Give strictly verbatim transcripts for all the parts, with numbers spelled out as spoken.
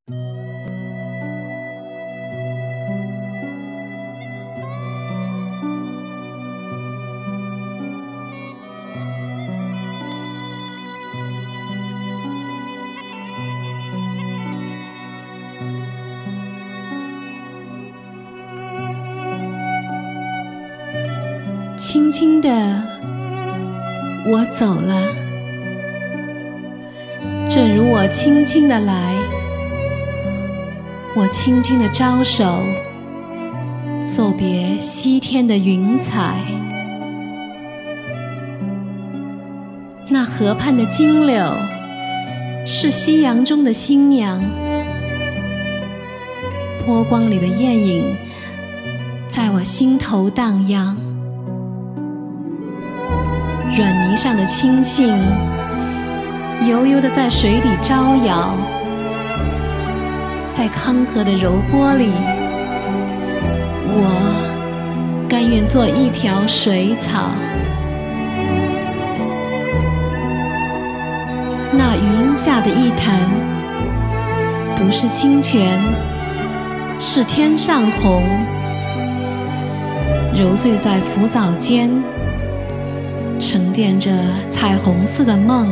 轻轻地，我走了，正如我轻轻地来，我轻轻地招手，作别西天的云彩。那河畔的金柳，是夕阳中的新娘，波光里的艳影，在我心头荡漾。软泥上的青荇，悠悠地在水底招摇，在康河的柔波里，我甘愿做一条水草。那云下的一潭，不是清泉，是天上虹，揉醉在浮藻间，沉淀着彩虹似的梦。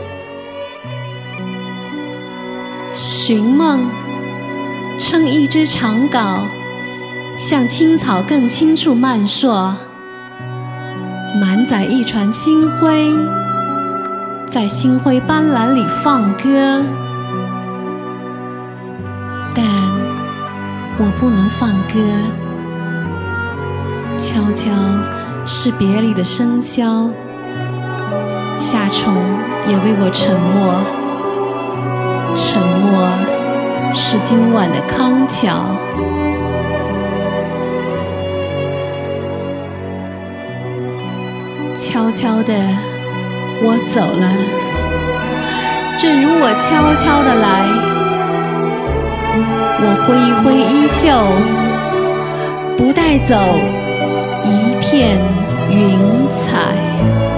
寻梦，撑一支长篙，向青草更青处漫溯，满载一船星辉，在星辉斑斓里放歌。但我不能放歌，悄悄是别离的笙箫，夏虫也为我沉默，沉默是今晚的康桥。悄悄地我走了，正如我悄悄地来，我挥一挥衣袖，不带走一片云彩。